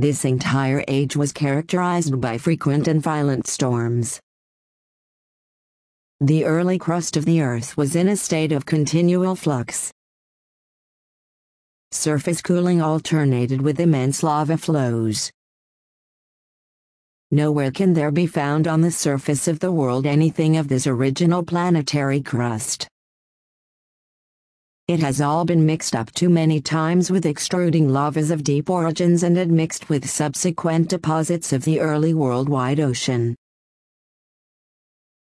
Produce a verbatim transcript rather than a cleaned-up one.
This entire age was characterized by frequent and violent storms. The early crust of the Earth was in a state of continual flux. Surface cooling alternated with immense lava flows. Nowhere can there be found on the surface of the world anything of this original planetary crust. It has all been mixed up too many times with extruding lavas of deep origins and admixed with subsequent deposits of the early worldwide ocean.